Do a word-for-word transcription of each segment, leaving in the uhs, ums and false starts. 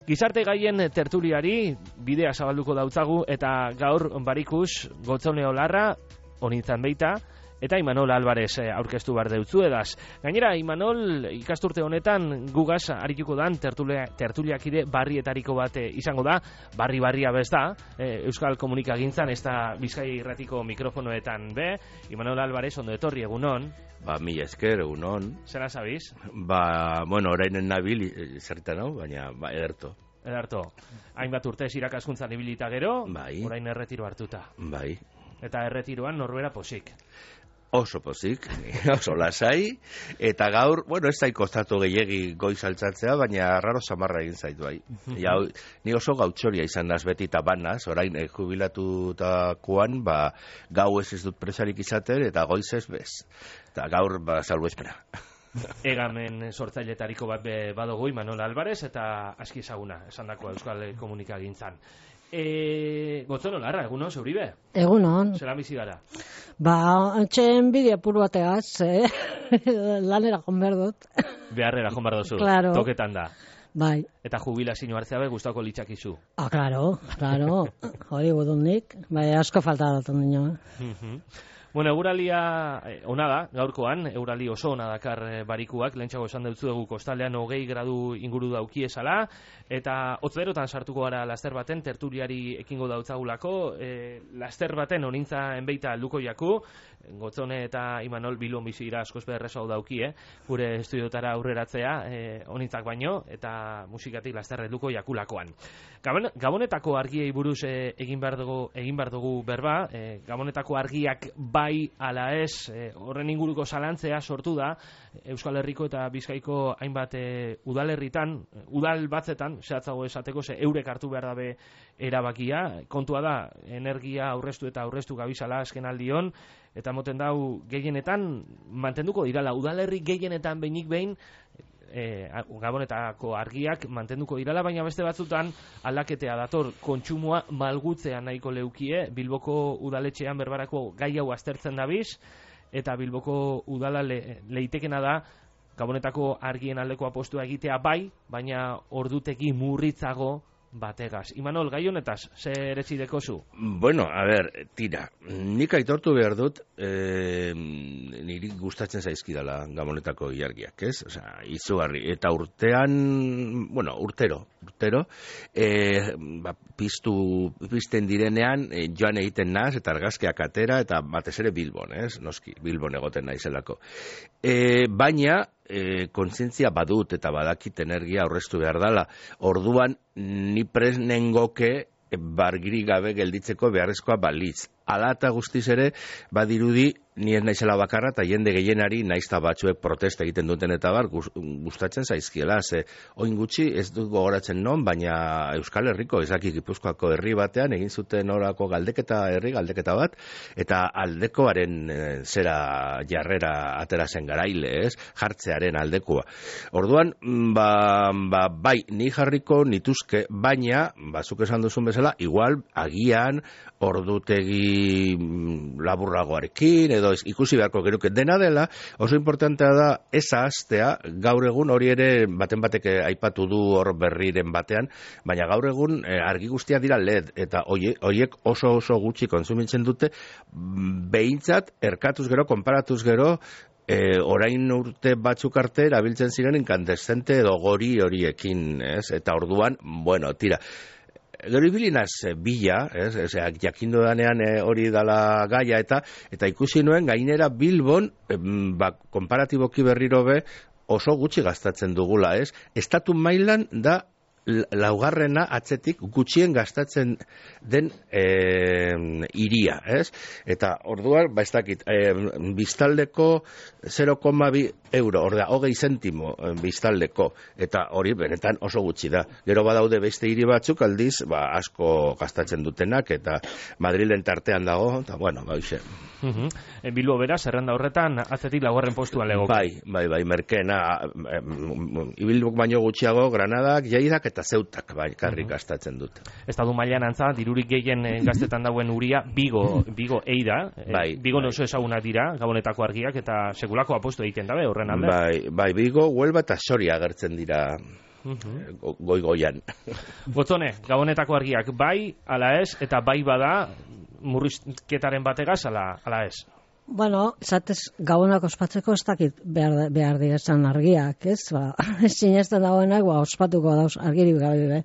Gizarte gaien tertuliari bidea zabalduko dautzagu eta gaur barikus Gotzone Olarra honintzan beita eta Imanol Alvarez aurkeztu behar deutzu edaz. Gainera, Imanol ikasturte honetan gugaz arituko dan tertulia, tertuliakide barrietariko bat izango da, barri-barria bez da, e, Euskal Komunikagintzan ez da Bizkai Irratiko mikrofonoetan be. Imanol Alvarez, ondo etorri, egunon. Ba, mila esker, egunon. Zera zabiz? Ba, bueno, orainen nabil, zertan hau, baina, ba, ederto. Ederto. Hainbat urtez irakaskuntzan ibilita gero, bai. Orain erretiro hartuta. Bai. Eta erretiroan norbera posik. Oso pozik, oso lasai, eta gaur, bueno, ez da ikostatu gehiegi goiz altzatzea, baina raro samarra egin zaitu bai. Ja, ni oso gautxoria izan naz beti eta banaz, orain eh, jubilatutakoan, ba, gau ez ez dut presarik izaten, eta goiz ez bez. Eta gaur, ba, salbu espera. Egamen sortzailetariko bat badugu Imanol Alvarez, eta aski ezaguna, esan dako Euskal Komunikagintzan. E, Gotzone Olarra, egunon, zeuribe? Egunon. Zera bizi gara? Ba, antxen bidea puru bateaz, eh? Lanera jon behar dut. Beharrera jon behar duzu, claro. Toketan da. Bai. Eta jubilazio hartzea be gustako litzakizu. Ah, claro, claro. Hori gudundik, bai, asko falta datun dino. Bueno, euralia eh, ona da, gaurkoan, eurali oso ona dakar eh, barikuak, lehentxago esan dutzu dugu kostaldean hogei gradu inguru daukiesala, eta hotzerotan sartuko gara laster baten, tertuliari ekingo dautzagulako, eh, laster baten onintza enbeita luko jaku, Gotzone eta Imanol Bilbon bizi dira askoz berreso dauki, eh? Gure estudiotara aurreratzea, eh, onintzak baino, eta musikatik laster luko jakulakoan. Gabon, Gabonetako argiei buruz eh, egin behar dugu, egin behar dugu berba, eh, Gabonetako argiak bai ala ez, eh, horren inguruko zalantzea sortu da, Euskal Herriko eta Bizkaiko hainbat eh, udalerritan, udal batzetan, zehatzago esateko, ze eurek hartu behar dabe erabakia, kontua da, energia aurreztu eta aurreztu gabizala azken aldion, eta moten dau gehienetan mantenduko dirala, udalerri gehienetan behinik behin e, Gabonetako argiak mantenduko dirala, baina beste batzutan aldaketea dator, kontsumoa malgutzea nahiko leukie, Bilboko udaletxean berbarako gai hau aztertzen dabiz, eta Bilboko udala le, leitekena da Gabonetako argien aldeko apostua egitea bai, baina ordutegi murritzago bategaz. Imanol, gai honetaz, zer etzideko zu? Bueno, a ber, tira, nik aitortu behar dut, e, niri gustatzen zaizkidala Gabonetako ilargiak, ez? Osea, izugarri, eta urtean, bueno, urtero, urtero, e, ba, piztu, pizten direnean, e, joan egiten naz, eta argazkiak atera, eta batez ere Bilbon, ez? Noski, Bilbon egoten naizelako. E, baina, E, kontzientzia badut eta badakit energia aurreztu behar dala. Orduan, ni presnengoke bargiri gabe gelditzeko beharrezkoa balitz. Ala eta guztiz ere, badirudi, ni ez naizela bakarra, eta jende gehienari naizta batzuek protesta egiten duten eta bar, gustatzen zaizkiela, ze oin gutxi ez dut gogoratzen non, baina Euskal Herriko, ezaki Gipuzkoako herri batean, egin zuten orako galdeketa herri, galdeketa bat, eta aldekoaren e, zera jarrera atera zen garaile, ez, jartzearen aldekoa. Orduan, ba, ba, bai, ni jarriko nituzke, baina, bazuk esan duzun bezala, igual, agian, ordutegi laburragoarekin, edo ikusi beharko geruke dena dela, oso importantea da eza astea, gaur egun hori ere baten batek aipatu du hor berriren batean, baina gaur egun eh, argi guztia dira L E D, eta horiek oso oso gutxi konsumitzen dute, behintzat, erkatuz gero, konparatuz gero, E, orain urte batzuk arte erabiltzen ziren inkandescente edo gori horiekin, ez? Eta orduan, bueno, tira, gero ibilinaz bila, ez, ez, jakindu danean e, hori dala gaia, eta eta ikusi nuen gainera Bilbon, e, ba, konparatiboki berriro be, oso gutxi gastatzen dugula, ez? Estatu mailan da laugarrena atzetik gutxien gastatzen den e, iria, ez? Eta orduan, ba ez dakit, e, biztaldeko zero koma bi euro, ordea, hogei zentimo e, biztaldeko, eta hori benetan oso gutxi da. Gero badaude beste hiri batzuk aldiz, ba asko gastatzen dutenak, eta Madrilen tartean dago, eta bueno, ba hoxe. Uh-huh. E, Bilbo bera, zerrenda horretan, atzetik laugarren postuan lego. Bai, bai, bai, merkena, e, Bilbok baino gutxiago, Granadak, Jaidak, eta Zeutak bai, karrik gastatzen dut. Estatu mailan antza, dirurik gehien gaztetan dauen uria, Bigo, Bigo eida. Bai, Bigo bai. oso ezagunak dira, Gabonetako argiak, eta sekulako apostu egiten dabe, horren alde. Bai, bai, Bigo, Huelva eta Soria agertzen dira uh-huh. goi-goian. Gotzone, Gabonetako argiak bai, ala ez, eta bai bada murrizketaren bategaz, ala, ala ez? Bueno, zatez, Gabonak ospatzeko ez dakit behar, behar direzan argiak, ez? Ba, sinesten dagoenak, ba, ospatuko dauz argirik gabe, be.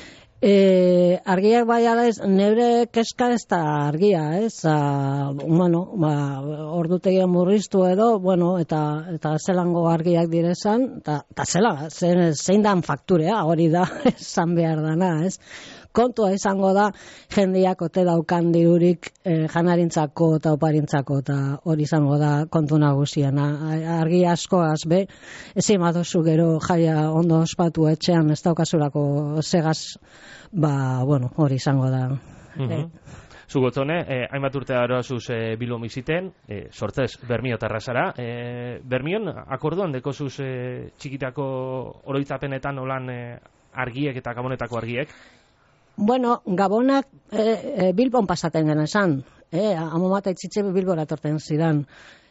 E, argiak bai ala ez, nebre keska ez da argia, ez? A, bueno, ba, ordutegia murriztu edo, bueno, eta, eta zelango argiak direzan, eta, eta zela, zein, zein dan fakturea, hori da, esan behar dana, ez? Kontua izango da, jendeak ote daukan dirurik eh, janarintzako eta oparintzako, eta hori izango da kontu nagusiena. Argi asko azbe, ezin badozu gero jaia ondo ospatu etxean ez daukasurako segaz, ba, bueno, hori izango da. Uh-huh. eh. Zugotzone, eh, hainbat urte daroazuz eh, Bilbo biziten, eh, sortzez, Bermio terrazara. Eh, Bermion, akorduan dekozuz eh, txikitako oroitzapenetan olan eh, argiek eta Gabonetako argiek? Bueno, Gabonak e, e, Bilbon pasaten gana esan, e, amomata itzitxe Bilbora torten zidan.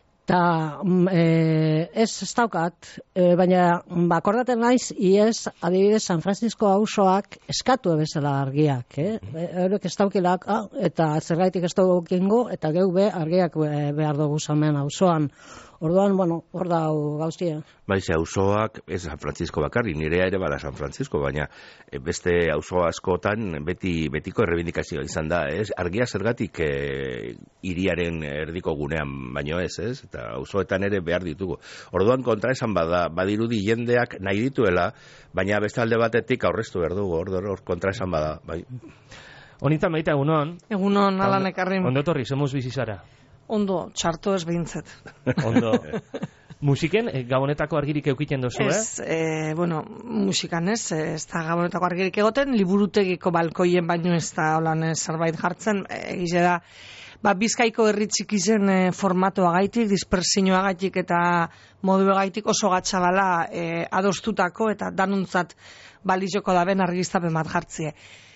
Ta e, ez ez daukat, e, baina bakordaten naiz, iez adibidez San Francisco auzoak eskatu ebezela argiak, eh? Eurek ez daukilak, ah, eta zergaitik ez daukingo, eta geu be argiak behar dugu zamen auzoan. Orduan, bueno, hor da gauztia. Baize, auzoak, ez San Francisco bakarri, nirea ere bada San Francisco, baina beste auzo askotan beti betiko errebindikazioa izan da, ez? Argia zergatik e, hiriaren erdiko gunean, baino ez, ez? Eta auzoetan ere behar ditugu. Orduan kontra esan bada, badirudi jendeak nahi dituela, baina beste alde batetik aurreztu behar dugu, hor, hor kontra esan bada, bai. Honitan baita, egunon? Egunon, ala nekarrin. Ondo torri, zemuz bizizara? Ondo, txarto ez behintzet. Ondo. Musiken, eh, Gabonetako argirik eukiten dozu, eh? Ez, eh, bueno, musikan ez, ez da Gabonetako argirik egoten, liburutegiko balkoien baino ez da holan zerbait jartzen, egize da, ba, Bizkaiko herri txikizen e, formatoa gaitik, dispersioa gaitik eta modu gaitik oso gatxabala e, adostutako eta danuntzat balizoko daben argiztapen bat jartzie.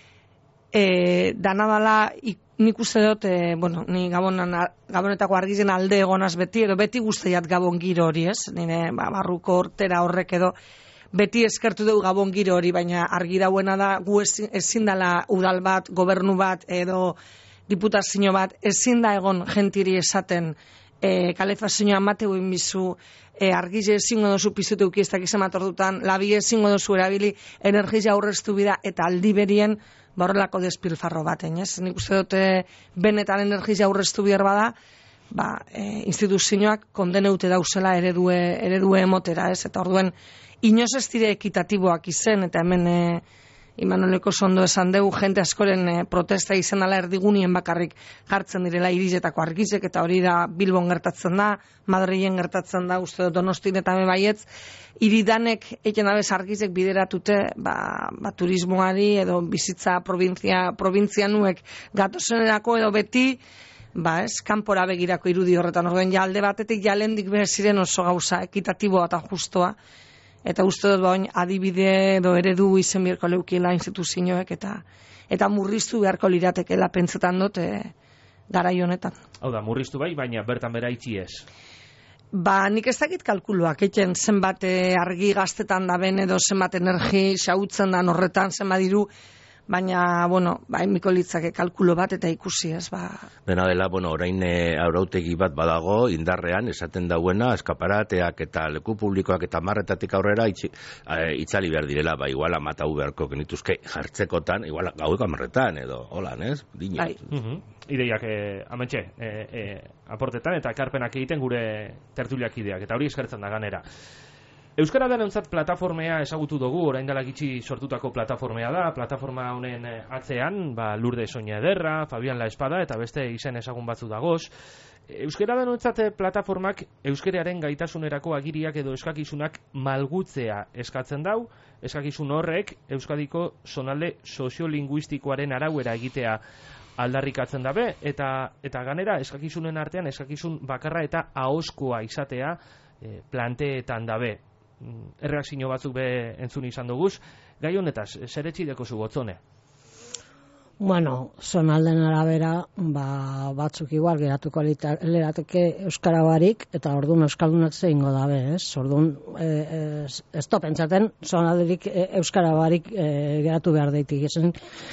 E, dana dala, nik uste dut, e, bueno, ni gabonan, Gabonetako argizen alde egonaz beti, edo beti guztiat Gabon giro hori, ez? Nire ba, barruko hortera horrek edo, beti eskertu dugu Gabon giro hori, baina argi dauena da, gu ezin, ezin dala udal bat, gobernu bat, edo diputazio bat, ezin da egon gentiri esaten, e, kalefazioa mateu inbizu, e, argize ezingo dozu pizute ukiestak izan ordutan, labi ezingo dozu erabili, energia aurreztu bida, eta aldi berien, horrelako despilfarro baten, ez? Nik uste dute benetan energia aurreztu behar bada, ba, e, instituzioak kondeneute dauzela eredue, eredue emotera, ez? Eta orduen, inoz ez dire ekitatiboak izen, eta hemen e, Imanoleko sondo esan dugu, jente askoren e, protesta izan ala erdigunien bakarrik jartzen direla irizetako argizek, eta hori da Bilbon gertatzen da, Madrilen gertatzen da, uste dut Donostin eta mebaietz, iridanek eken abez argizek bideratute ba, ba, turismoari edo bizitza provintzia, provintzianuek gatozenerako edo beti, ba ez, kanpora begirako irudi horretan, orduen ja alde batetik jalendik behar ziren oso gauza ekitatiboa eta justoa, eta uste dut bain adibide edo eredu izen beharko leukiela instituzioek eta eta murriztu beharko liratekela pentsetan dut e, garai honetan. Hau da, murriztu bai, baina bertan bera itxi ez. Ba, nik ez dakit kalkuluak, eken zenbat argi gaztetan da ben edo zenbat energi xautzen da horretan zenbat diru, baina, bueno, ba, emiko litzake kalkulo bat eta ikusi ez, ba... Dena dela, bueno, orain e, arautegi bat badago, indarrean, esaten dauena, eskaparateak eta leku publikoak eta marretatik aurrera itxi, e, itzali behar direla, ba, igual amatau beharko genituzke jartzekotan, igual gaueko amarretan, edo, holan, ez? Dino. Bai. Uh-huh. Ideiak, eh, amentxe, eh, eh, aportetan eta ekarpenak egiten gure tertuliak ideak, eta hori eskertzen da ganera. Euskara denontzat plataformea ezagutu dugu, orain dela gitxi sortutako plataformea da, plataforma honen atzean, ba, Lourdes Soña Ederra, Fabian La Espada eta beste izen ezagun batzu dagoz. Euskara denontzat plataformak euskararen gaitasunerako agiriak edo eskakizunak malgutzea eskatzen dau, eskakizun horrek Euskadiko zonalde soziolinguistikoaren arauera egitea aldarrikatzen dabe, eta, eta ganera eskakizunen artean eskakizun bakarra eta ahoskoa izatea e, planteetan dabe. Erreakzio batzuk be entzun izan duguz, gai honetaz, zer etxideko zu Gotzone? Bueno, zonalden arabera, ba, batzuk igual geratuko lerateke euskara barik, eta orduan euskaldunak zeingo dabe, ez? Orduan, e, e, ez to pentsaten, zonalderik e, euskara barik e, geratu behar deitik. Ezen,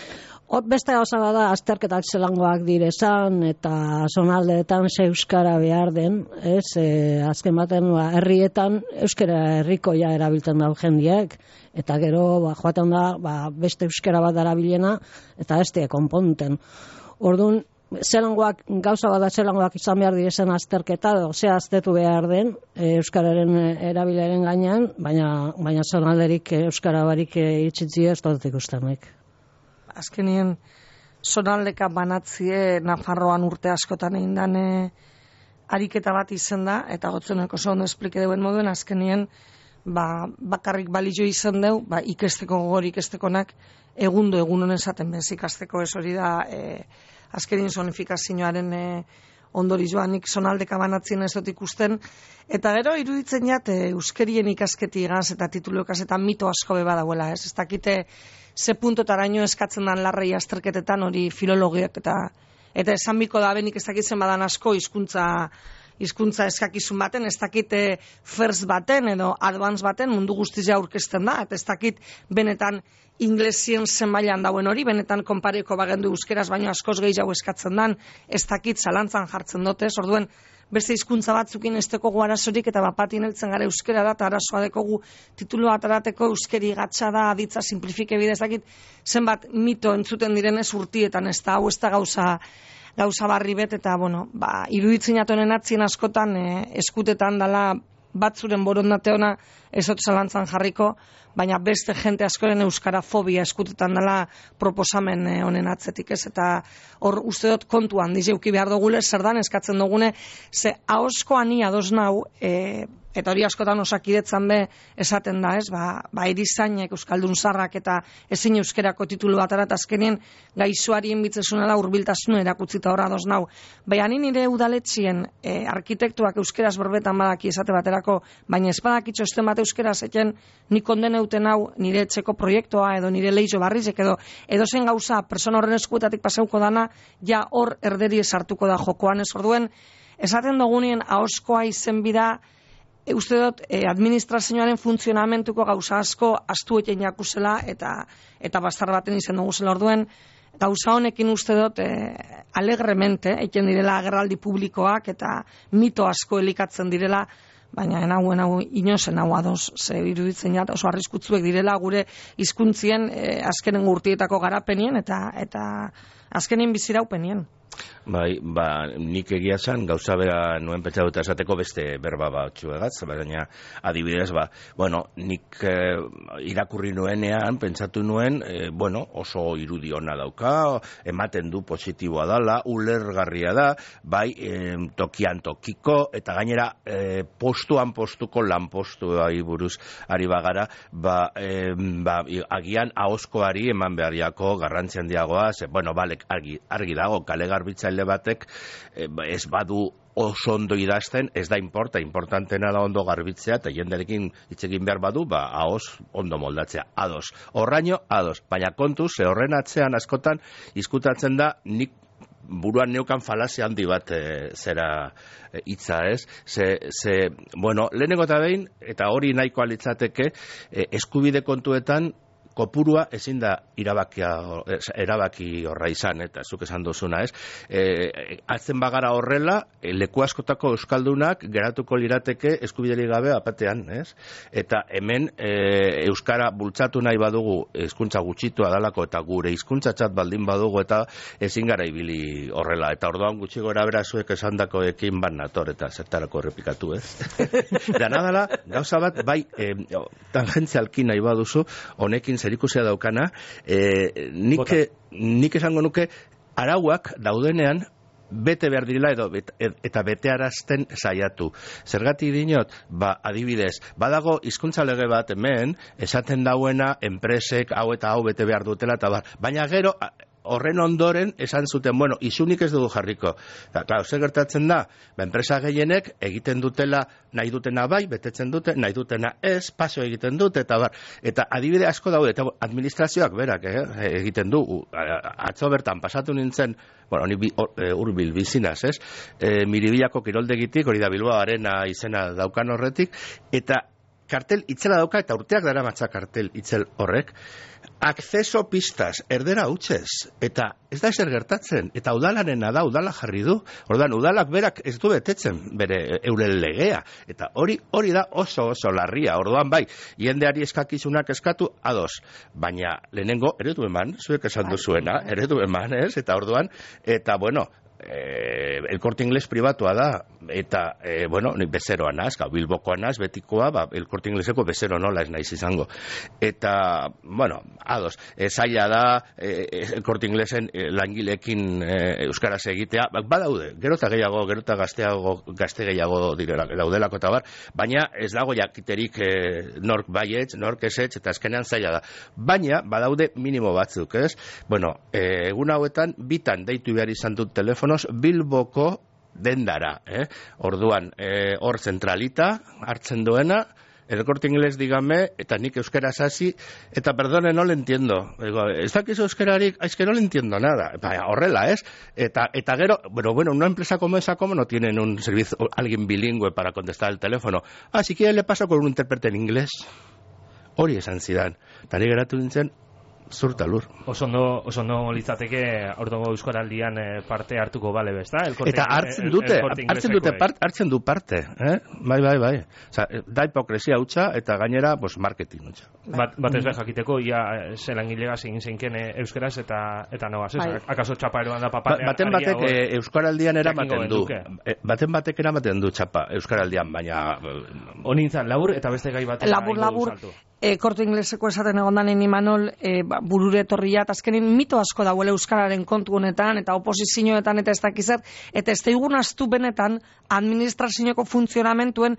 hor beste gauza bada, azterketak zelangoak direzan, eta zonaldeetan ze euskara behar den, ez? E, azken baten, ba, herrietan euskara herrikoia erabiltzen dau jendiek, eta gero ba, joaten da ba, beste euskara bat darabilena eta ez die konponten. Orduan, zelangoak, gauza bada zelangoak izan behar direzen azterketa, edo ze aztetu behar den e, euskararen erabileren gainean, baina, baina zonalderik euskara barik e, itxitzia ez dut ikustenek. Azkenien, zonaldeka banatzie Nafarroan urte askotan egin dane ariketa bat izen da, eta gotzuneko oso ondo esplike duen moduen, azkenien ba, bakarrik balio izan deu, ba, ikesteko gogor ikestekonak egundo egun honen esaten bez ikasteko ez hori da e, azkenin zonifikazioaren e, ondori joanik zonaldeka banatzen ez dut ikusten, eta gero iruditzen jat e, euskerien ikasketi igaz eta tituluekaz eta mito asko beba dauela, ez? Ez dakite ze puntotaraino eskatzen dan larrei azterketetan hori filologiak eta eta esan biko da benik ez dakitzen badan asko hizkuntza hizkuntza eskakizun baten, ez dakit first baten edo advance baten mundu guztia aurkezten da, eta ez dakit benetan inglesien zen mailan dauen hori, benetan konpareko bagendu euskeraz baino askoz gehiago eskatzen dan, ez dakit zalantzan jartzen dute, orduen beste hizkuntza batzukin esteko guarazorik eta bapatien heltzen gara euskera da, eta arazoa dekogu titulu atarateko euskeri gatsa da, aditza simplifike bidez dakit, zenbat mito entzuten direnez urtietan, ez da, hau ez da gauza gauza barri bet, eta, bueno, ba, iruditzen atonen atzien askotan e, eskutetan dala batzuren borondate ona ezot zalantzan jarriko, baina beste jente askoren euskara fobia eskutetan dela proposamen e, honen atzetik, ez? Eta hor uste dut kontuan dizeuki behar dugule, zer dan eskatzen dugune, ze ahosko ani ados nau, e, eta hori askotan osakidetzan be esaten da, ez? Ba, ba erizainek euskaldun zarrak eta ezin euskerako titulu batara, eta azkenien gaixoarien bitzesuna da hurbiltasuna erakutzita horra ados nau. Baina ni nire udaletxien e, arkitektuak euskeraz berbetan badaki esate baterako, baina ez badaki txosten bat euskeraz eken nik onden euten hau nire etxeko proiektua edo nire leixo barrizek edo edo zen gauza persona horren eskuetatik paseuko dana, ja hor erderi sartuko da jokoan, ez orduen esaten dugunien ahoskoa izen bida. E, uste dut, e, administrazioaren funtzionamentuko gauza asko astu eten jakusela eta eta bastar baten izen dugu zela orduen, gauza honekin uste dut e, alegremente eken direla agerraldi publikoak eta mito asko elikatzen direla, baina enauen hau inozen hau ados, ze iruditzen jat oso arriskutzuek direla gure hizkuntzien e, azkenen urtietako garapenien eta eta azkenen biziraupenien. Bai, ba, nik egia zan, gauza bera nuen pentsa dut esateko beste berba batzu egaz, baina adibidez, ba, bueno, nik eh, irakurri nuenean, pentsatu nuen, eh, bueno, oso irudi ona dauka, ematen du positiboa dala, ulergarria da, bai, eh, tokian tokiko, eta gainera, eh, postuan postuko lan postuai buruz ari bagara, ba, eh, ba, agian ahoskoari eman beharriako garrantzi handiagoa, ze, bueno, bale, argi, argi dago, kale garbitzaile batek eh, ez badu oso ondo idazten, ez da importa, importantena da ondo garbitzea, eta jenderekin hitz egin behar badu, ba, ahoz ondo moldatzea, ados. Horraino, ados, baina kontu, ze horren atzean askotan, izkutatzen da, nik buruan neukan falazia handi bat e, zera hitza, ez? Ze, ze, bueno, lehenengo eta behin, eta hori nahiko alitzateke, e, eskubide kontuetan, kopurua ezin da irabakia, erabaki horra izan, eta zuk esan duzuna, ez? E, atzen bagara horrela, leku askotako euskaldunak geratuko lirateke eskubiderik gabe apatean, ez? Eta hemen e, euskara bultzatu nahi badugu hizkuntza gutxitua dalako eta gure hizkuntzatzat baldin badugu eta ezin gara ibili horrela. Eta orduan gutxi gora bera zuek esandakoekin ban nator eta zertarako errepikatu, ez? Dana dela, gauza bat, bai, e, tangentzialki nahi baduzu, honekin zerikusia daukana, e, nik, nik esango nuke arauak daudenean bete behar direla edo bet, eta betearazten saiatu. Zergatik dinot, ba, adibidez, badago hizkuntza lege bat hemen, esaten dauena enpresek hau eta hau bete behar dutela, eta bar. Baina gero, horren ondoren esan zuten, bueno, isunik ez dugu jarriko. Eta, klar, ze gertatzen da, ba, enpresa gehienek egiten dutela nahi dutena bai, betetzen dute, nahi dutena ez, paso egiten dute, eta bar. Eta adibide asko daude, eta administrazioak berak eh, egiten du, atzo bertan pasatu nintzen, bueno, honi urbil bizinaz, ez? E, Miribilako kiroldegitik, hori da Bilbao Arena izena daukan horretik, eta kartel itzela dauka, eta urteak dara matza kartel itzel horrek, akzeso pistas, erdera hutsez, eta ez da ezer gertatzen, eta udalanena da, udala jarri du, ordan udalak berak ez du betetzen bere euren legea, eta hori hori da oso oso larria, orduan bai, jendeari eskakizunak eskatu ados, baina lehenengo eredu eman, zuek esan duzuena, eredu eman, ez, eta orduan, eta bueno, Eh, el Corte Inglés pribatua da, eta, eh, bueno, bezeroa naz, Bilbokoa naz, betikoa, ba, el Corte Ingleseko bezero nola ez naiz izango. Eta, bueno, ados, eh, zaila da, eh, el Corte Inglesen eh, langilekin eh, euskaraz egitea, ba, badaude, gero eta gehiago, gero eta gazteago, gazte gehiago direla, daudelako eta bar, baina ez dago jakiterik eh, nork baietz, nork esetz, eta azkenean zaila da. Baina, badaude minimo batzuk, ez? Bueno, eh, egun hauetan, bitan deitu behar izan dut telefono, Bilboko dendara, eh? Orduan, eh, hor zentralita hartzen duena, el Corte Inglés dígame, eta nik euskera hasi, eta perdone, no le entiendo. Digo, ez dakizu euskerarik, es que no le entiendo nada. Vaya, horrela, ¿es? Eta, eta gero, bueno, bueno, una empresa como esa, como no tienen un servicio, alguien bilingüe para contestar el teléfono. Ah, si quiere le paso con un intérprete en inglés. Hori esan zidan. Eta ni geratu nintzen, zurta lur. Oso no, oso no litzateke aurtengo euskaraldian parte hartuko bale, bezta? Eta hartzen dute, hartzen dute part, hartzen du parte, eh? Bai, bai, bai. Osea, da hipokresia hutsa eta gainera, pues marketing hutsa. Bat, bat ez jakiteko ia zelangilega zein zeinken euskeraz eta eta nogaz, ez? Akaso txapaeroan da papatea. Baten batek euskaraldian eramaten du. Baten batek eramaten du txapa euskaraldian, baina honintzan labur eta beste gai batera. Labur labur. E, Korte Ingleseko esaten egondanen Imanol e, ba, burure etorriat, azkenin mito asko dauela euskararen kontu honetan, eta oposizioetan eta ez dakizat, eta ez daigun astu benetan administrazioko funtzionamentuen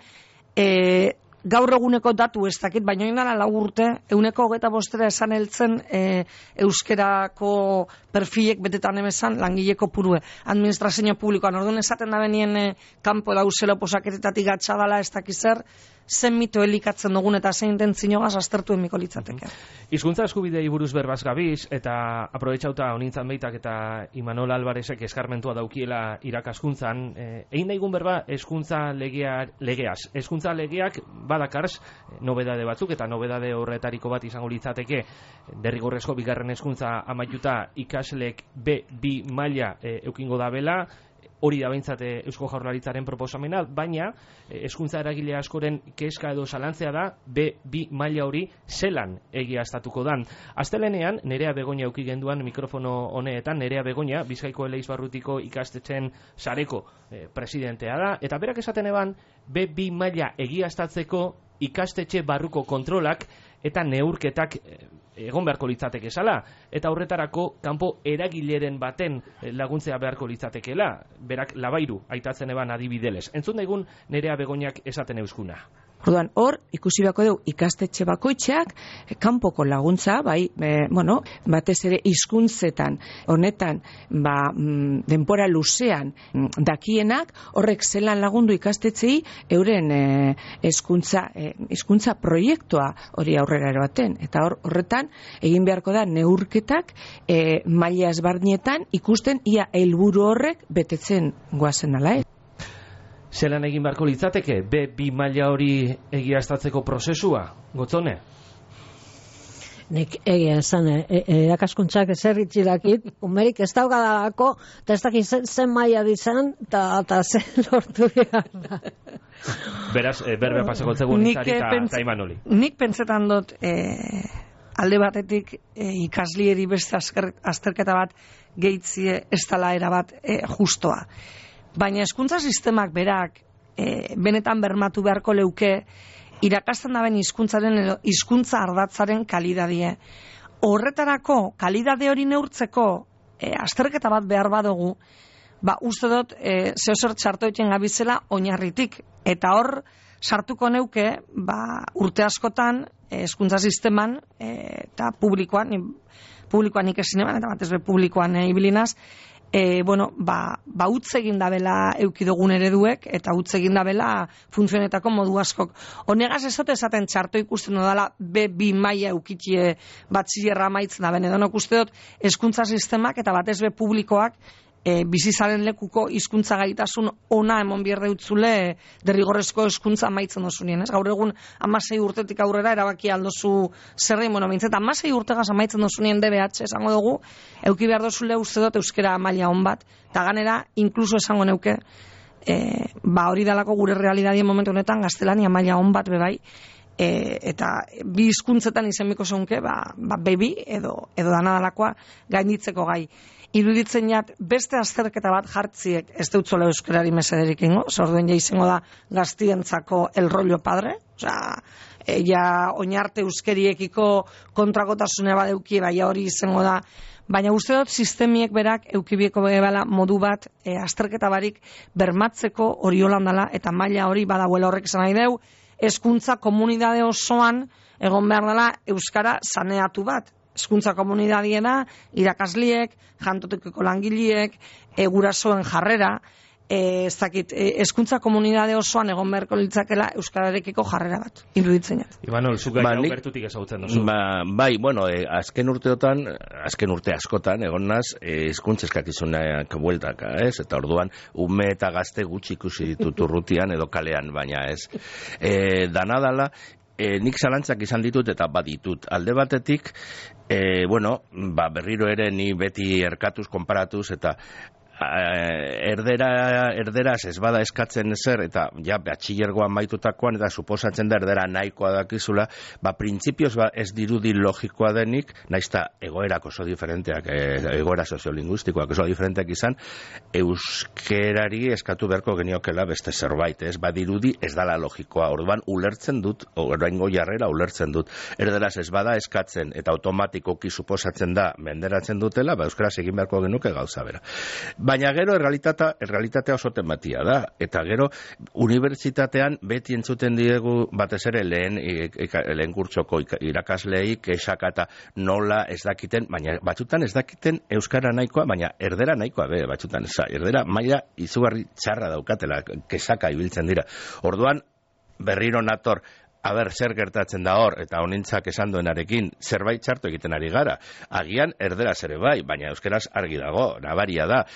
e, gaur eguneko datu ez dakit, baina indala lau urte, euneko hogeta bostera esan heltzen e, euskerako perfilek betetan emezan langileko purue. Administrazio publikoan, orduan esaten da benien e, kanpo dauzela posaketetatik gatxadala ez dakizer, zen mito elikatzen dugun eta zein den zinogaz aztertu emiko litzateke. Hizkuntza eskubidei buruz berbaz gabiz, eta aprobetxauta honintzan beitak eta Imanol Alvarezek eskarmentua daukiela irakaskuntzan, eh, egin daigun berba hezkuntza legea, legeaz. Hezkuntza legeak badakarz nobedade batzuk, eta nobedade horretariko bat izango litzateke derrigorrezko bigarren hezkuntza amaituta ikaslek B bi maila eh, eukingo dabela, hori da behintzat Eusko Jaurlaritzaren proposamena, baina hezkuntza eragile askoren kezka edo zalantzea da B bi maila hori zelan egiaztatuko dan. Astelenean, Nerea Begoña euki genduan mikrofono honeetan, Nerea Begoña, Bizkaiko Eleizbarrutiko ikastetxen sareko eh, presidentea da, eta berak esaten eban B bi maila egiaztatzeko ikastetxe barruko kontrolak eta neurketak egon beharko litzateke zala, eta horretarako kanpo eragileren baten laguntzea beharko litzatekeela, berak labairu aitatzen eban adibidelez. Entzun daigun Nerea Begoñak esaten euskuna. Orduan, hor, ikusi bako dugu ikastetxe bakoitzeak, kanpoko laguntza, bai, e, bueno, batez ere hizkuntzetan, honetan, ba, mm, denpora luzean mm, dakienak, horrek zelan lagundu ikastetxei euren e, hezkuntza e, hizkuntza proiektua hori aurrera eroaten. Eta hor, horretan, egin beharko da neurketak e, maila ezberdinetan ikusten ia helburu horrek betetzen goazen ala ez. Zelan egin beharko litzateke B bi maila hori egiaztatzeko prozesua, Gotzone? Nik egia esan, erakaskuntzak e, ezer itxilakit, umerik ez daugadalako, eta ez dakit zen, zen maila dizan, eta zen lortu behar da. Beraz, e, berbea pasako zegoen izari eta Imanoli. Nik pentsetan dut, e, alde batetik e, ikaslieri beste azterketa bat gehitzie ez dela erabat e, justoa. Baina hezkuntza sistemak berak e, benetan bermatu beharko leuke irakasten daben hizkuntzaren edo hizkuntza ardatzaren kalidadie. Horretarako kalidade hori neurtzeko e, azterketa bat behar badugu, ba uste dut e, zeozer txarto egiten gabizela oinarritik. Eta hor sartuko neuke ba, urte askotan hezkuntza sisteman e, eta publikoan publikoan ikesin eta batez be publikoan e, ibilinaz, E, bueno, ba, ba utz egin dabela eukidogun ereduek, eta utz egin dabela funtzionetako modu askok. Honegaz ezote esaten txarto ikusten dela be bi maila eukitie batxillerra amaitzen da, benedonok uste dut, hezkuntza sistemak eta batez be publikoak e, bizizaren lekuko hizkuntza gaitasun ona emon bierde utzule derrigorrezko hezkuntza amaitzen dosunien, ez? Gaur egun hamasei urtetik aurrera erabaki aldozu zerrein, bueno, bintzeta hamasei urtegaz amaitzen dosunien D B H esango dugu, euki behar dozule uste dut euskera maila on bat, eta ganera, inkluso esango neuke, e, ba hori dalako gure realidadien momentu honetan gaztelania maila on bat bebai, e, eta bi hizkuntzetan izenbiko zonke, ba, ba bebi edo, edo dana dalakoa gainditzeko gai. Iruditzen jat, beste azterketa bat jartziek ez deutzola euskarari mesederik ingo, zorduen ja izango da gaztientzako el rollo padre, osea, ja oinarte euskeriekiko kontrakotasune badeukie, baina hori izango da, baina uste dut sistemiek berak eukibieko bala modu bat e, azterketa barik bermatzeko hori holandala, eta maila hori badagoela horrek esan nahi deu, hezkuntza komunidade osoan egon behar dela euskara saneatu bat. Hezkuntza komunidadiena, irakasliek, jantotekiko langileek, e, gurasoen jarrera, e, ez dakit, hezkuntza komunidade osoan egon beharko litzakela euskararekiko jarrera bat, iruditzen jat. Imanol, zuka ba, jau bertutik ezagutzen duzu. Ba, bai, bueno, e, azken urteotan, azken urte askotan, egon naz, hizkuntza eskakizunak bueltaka, ez? Eta orduan, ume eta gazte gutxi ikusi ditut urrutian edo kalean, baina ez. E, danadala, E, nik zalantzak izan ditut eta baditut. Alde batetik, e, bueno, ba, berriro ere ni beti erkatuz, konparatuz, eta erdera, erderaz ez bada eskatzen zer, eta ja, batxillergoan maitutakoan, eta suposatzen da erdera nahikoa dakizula, ba, printzipioz ba, ez dirudi logikoa denik, naizta egoerak oso diferenteak, e, egoera soziolinguistikoak oso diferenteak izan, euskerari eskatu beharko geniokela beste zerbait, ez, ba, dirudi ez dala logikoa, orduan ulertzen dut, oraingo jarrera ulertzen dut, erderaz ez bada eskatzen, eta automatikoki suposatzen da, menderatzen dutela, ba, euskaraz egin beharko genuke gauza bera. Baina gero errealitatea, errealitatea oso tematia da, eta gero unibertsitatean beti entzuten diegu batez ere lehen, lehen kurtsoko irakasleei kexakata nola ez dakiten, baina batzutan ez dakiten euskara nahikoa, baina erdera nahikoa be, batzutan, eza, erdera maila izugarri txarra daukatela, kexaka ibiltzen dira. Orduan, berriro nator, a ber, zer gertatzen da hor, eta honintzak esan duenarekin, zerbait txarto egiten ari gara. Agian erderaz ere bai, baina euskeraz argi dago, nabaria da.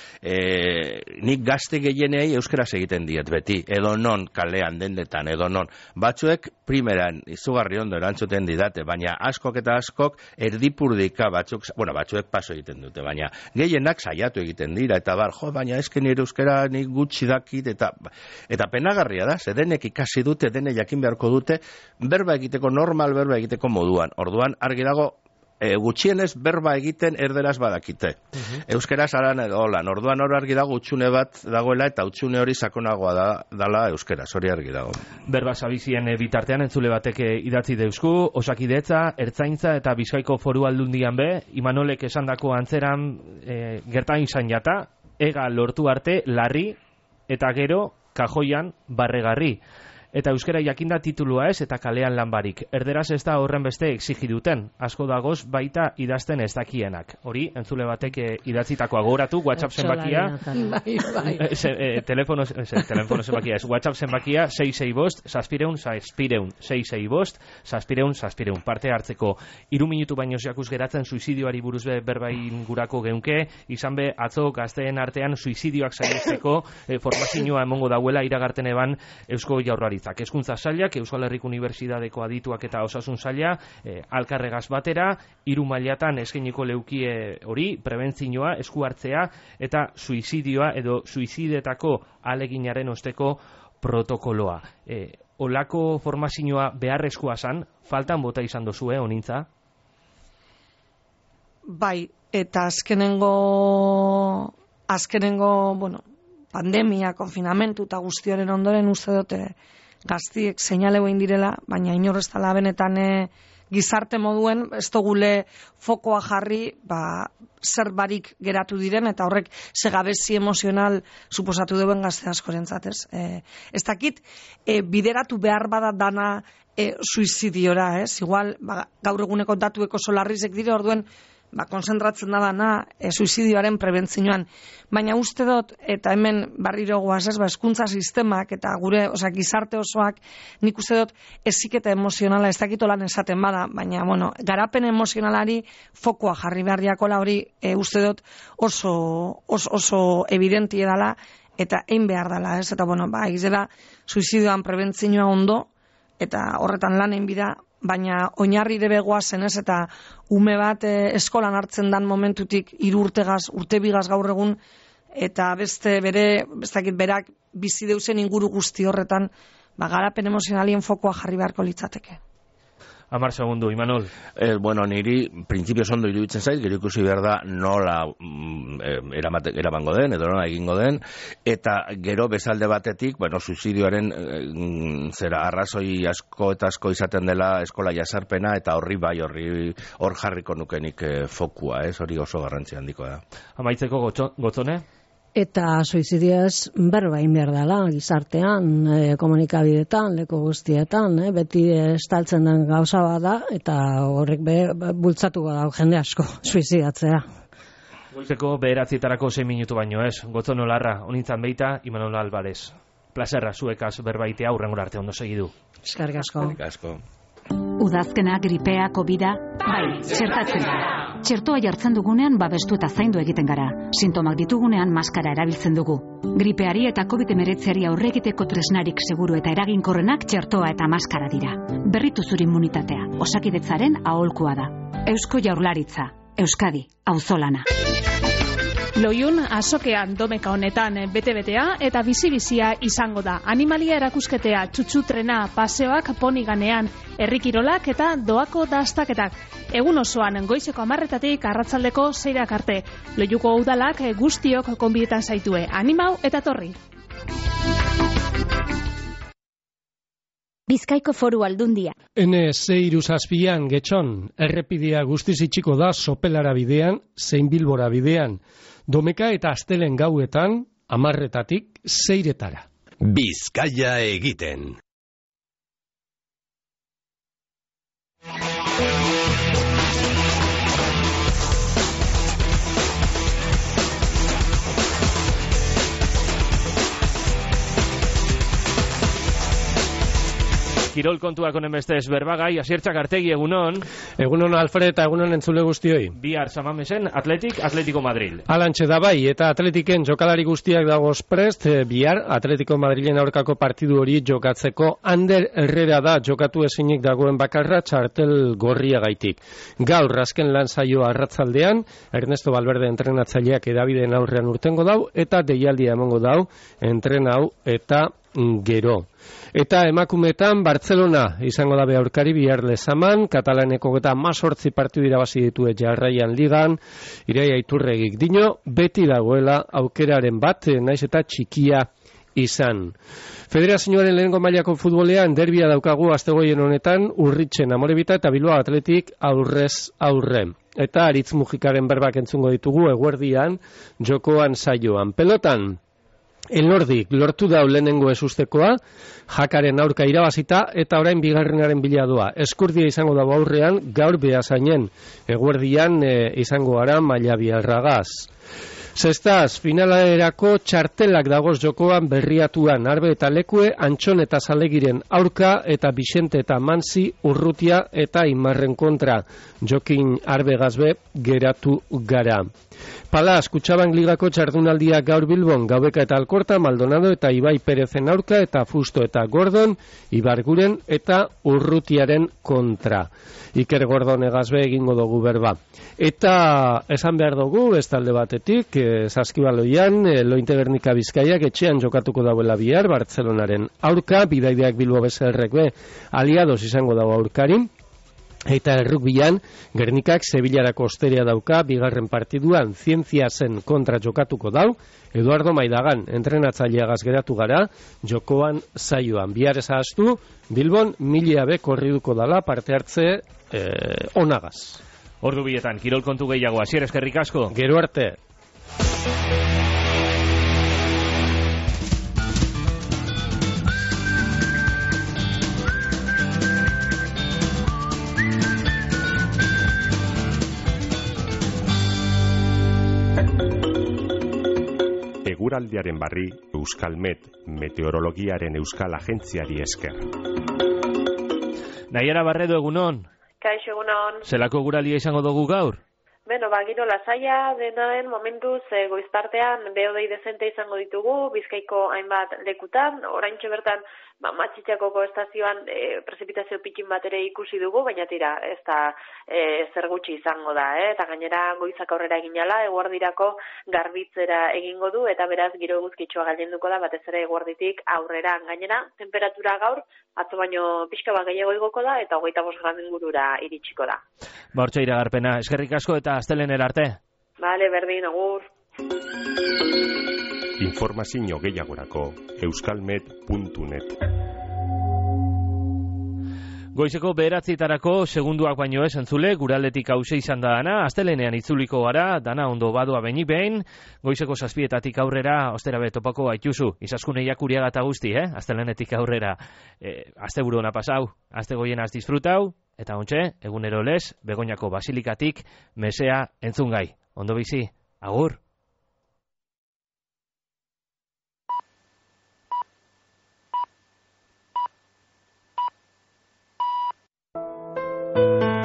E, nik gazte gehienei euskeraz egiten diet beti, edo non kalean dendetan, edo non. Batzuek primeran izugarri ondo erantzuten didate, baina askok eta askok erdipurdika batzuk, bueno, batzuek paso egiten dute, baina gehienak saiatu egiten dira, eta bar, jo, baina esken nire euskera nik gutxi dakit, eta, eta penagarria da, ze denek ikasi dute, dene jakin beharko dute, berba egiteko, normal berba egiteko moduan. Orduan, argi dago, e, gutxienez berba egiten erderaz badakite. Uh-huh. Euskeraz aran edo holan. Orduan hor argi dago utxune bat dagoela, eta utxune hori sakonagoa da, dala euskeraz, hori argi dago. Berba zabizien bitartean entzule batek idatzi deusku, Osakidetza, Ertzaintza eta Bizkaiko Foru Aldundian be, Imanolek esandako antzeran e, gertain izan jata, ega lortu arte larri, eta gero kajoian barregarri. Eta euskera jakinda titulua ez eta kalean lanbarik. Erderaz ez da horren beste exigi duten. Asko dagoz baita idazten ez dakienak. Hori, entzule batek e, idatzitakoa gogoratu, WhatsApp zenbakia. Bai, bai. E, telefono, e, telefono zenbakia ez. WhatsApp zenbakia sei sei bost, zazpireun, zazpireun, sei sei bost, zazpireun, zazpireun. Parte hartzeko hiru minutu baino jakuz geratzen suizidioari buruz be berbain gurako geunke. Izan be, atzo gazteen artean suizidioak saihesteko e, formazioa emongo dauela iragarten eban Eusko Jaurlaritzak. Hezkuntza sailak, Euskal Herriko Unibertsitateko adituak eta osasun saila, eh, alkarregaz batera, hiru mailatan eskainiko leukie hori, prebentzioa, esku hartzea eta suizidioa edo suizidetako aleginaren osteko protokoloa. Eh, olako formazioa beharrezkoa zan, faltan bota izan dozu, eh, honintza? Bai, eta azkenengo, azkenengo, bueno, pandemia, konfinamentu eta guztioren ondoren uste dute gaztiek seinale egin direla, baina inor ez dela benetan e, gizarte moduen ez dugule fokoa jarri, ba, zer barik geratu diren, eta horrek segabezi emozional suposatu duen gazte askorentzat, ez? E, ez dakit, e, bideratu behar bada dana e, suizidiora, ez? Igual, ba, gaur eguneko datuek oso larrizek dire, orduen ba, konzentratzen da bana e, suizidioaren prebentzioan. Baina uste dut, eta hemen barriro goaz ez, ba, hezkuntza sistemak eta gure, osea, gizarte osoak, nik uste dut heziketa emozionala, ez dakit lan esaten bada, baina, bueno, garapen emozionalari fokoa jarri behar diakola hori, e, uste dut oso, oso, oso evidentie dala, eta egin behar dela, ez? Eta, bueno, ba, egizela, suizidioan prebentzioa ondo, eta horretan lan egin bida, baina oinarri debegoa zenez, eta ume bat e, eskolan hartzen dan momentutik hiru urtegaz, urte bigaz gaur egun, eta beste bere, bestakit berak bizi deusen inguru guzti horretan, ba, garapen emozionalien fokoa jarri beharko litzateke. Amar segundu, Imanol. Eh, bueno, niri printzipioz ondo iruditzen zait, gero ikusi behar da nola mm, eramate, eramango den, edo nola egingo den, eta gero bezalde batetik, bueno, suizidioaren mm, zera arrazoi asko eta asko izaten dela eskola jasarpena, eta horri bai, horri hor jarriko nukenik eh, fokua, ez, hori oso garrantzi handikoa da. Amaitzeko gotzo, gotzone? Eta suizidioaz berba behar dela, gizartean, e, komunikabidetan, leku guztietan, e, beti estaltzen den gauza bat da, eta horrek be, bultzatuko da jende asko suizidatzea. Goizeko beheratzitarako sei minutu baino ez, Gotzono Larra, honintzan beita, Imanol Alvarez. Plazerra, zuekaz berbaitea hurrengora arte ondo segidu. Eskerrik asko. Eskerrik asko. Udazkena, gripea, covida, bai, txertatzen gara. Txertoa jartzen dugunean babestu eta zaindu egiten gara. Sintomak ditugunean maskara erabiltzen dugu. Gripeari eta covid hemeretziari aurre egiteko tresnarik seguru eta eraginkorrenak txertoa eta maskara dira. Berritu zure immunitatea, Osakidetzaren aholkua da. Eusko Jaurlaritza, Euskadi, auzolana. Loiun azokean domeka honetan bete-betea eta bizi-bizia izango da. Animalia erakusketea, txutxutrena, paseoak poniganean, herrikirolak eta doako dastaketak. Egun osoan goizeko hamarretatik arratsaldeko seirak arte. Loiuko udalak guztiok konbidetan zaitue. Animau eta torri. Bizkaiko Foru Aldundia. Ene ze iruzazpian getxon, errepidea guztiz itxiko da Sopelara bidean, zein Bilbora bidean. Domeka eta astelen gauetan, hamarretatik seiretara. Bizkaia egiten. Kirol kontuak honen bestez berbagai, Asiertxak Artegi, egunon. Egunon Alfred eta egunon entzule guztioi. Bihar Samamesen, Atletik, Atletico Madrid. Alantxe da bai, eta Atletiken jokalari guztiak dagoz prest, bihar Atletico Madrilen aurkako partidu hori jokatzeko. Ander Herrera da jokatu ezinik dagoen bakarra txartel gorria gaitik. Gaur azken lan saio arratzaldean, Ernesto Valverde entrenatzaileak edabideen aurrean urtengo dau, eta deialdia emongo dau, entrenau eta gero. Eta emakumetan Bartzelona izango da aurkari bihar lezaman, Katalaneko eta mazortzi partidu irabazi ditue jarraian ligan, Ireia Iturregik dino, beti dagoela aukeraren bat, naiz eta txikia izan. Federazioaren lehenengo mailako futbolean derbia daukagu astegoien honetan, Urritzen Amorebita eta Bilbao Atletik aurrez aurre. Eta Aritz Mujikaren berbak entzungo ditugu eguerdian, jokoan saioan. Pelotan, Elordik lortu da lehenengo ezustekoa, Jakaren aurka irabazita eta orain bigarrenaren biladoa. Eskurdia izango dago aurrean, gaur Beasainen, eguerdian e, izango gara maila biarragaz. Zestaz, finalerako txartelak dagoz jokoan berriatuan, Arbe eta Lekue, Antxon eta Zalegiren aurka eta Bixente eta Mansi, Urrutia eta Imarren kontra. Jokin Arbe Gazbe geratu gara. Palaz, Kutxabank Ligako txardunaldia gaur Bilbon, Gaubeka eta Alkorta, Maldonado eta Ibai Perezen aurka eta Fusto eta Gordon, Ibarguren eta Urrutiaren kontra. Iker Gordon egazbe egingo dugu berba. Eta esan behar dugu, ez talde batetik, e, Saskibaloian, e, Lointe-Gernika Bizkaiak etxean jokatuko dauela bihar, Bartzelonaren aurka, bidaideak Bilbo bezerrek be, aliados izango dago aurkari. Eta errukbian, Gernikak Sevillarako osteria dauka, bigarren partiduan Zientzia zen kontra jokatuko dau, Eduardo Maidagan entrenatzaileagaz geratu gara, jokoan saioan. Bihar ezaztu, Bilbon milia be korriduko dala parte hartze eh, onagaz. Ordu bietan, kirol kontu gehiago, Asier eskerrik asko. Gero arte. eguraldiaren barri Euskalmet meteorologiaren euskal agentziari esker. Naiara Barredo, egunon. Kaixo, egunon. Zelako eguralia izango dugu gaur? Beno, ba, giro lasaia denaen momentuz e, goizpartean behodei dezente izango ditugu, Bizkaiko hainbat lekutan, oraintxe bertan ba, Matxitxakoko estazioan e, prezipitazio pikin bat ere ikusi dugu, baina tira, ez da e, zer gutxi izango da, eh? Eta gainera goizak aurrera eginala, eguerdirako garbitzera egingo du, eta beraz giro eguzkitsua gailenduko da, batez ere eguerditik aurrera. Gainera, temperatura gaur, atzo baino pixka bat gehiago igoko da, eta hogeita bost gradu ingurura iritsiko da. Ba, hortxe iragarpena, eskerrik asko eta astelener arte. Bale, berdin, agur. Informazio gehiagorako euskalmet puntu net. Goizeko bederatzitarako segunduak baino ez entzule, guraldetik hause izan da dana, astelenean itzuliko gara, dana ondo badua benik behin, goizeko zazpietatik aurrera, ostera be, topako gaituzu, izaskune jakuriaga eta guzti, eh? Astelenetik aurrera, e, aste buru hona pasau, aste goienaz disfrutau, eta ontxe, egunero lez, Begoñako basilikatik, mesea entzungai. Ondo bizi, agur!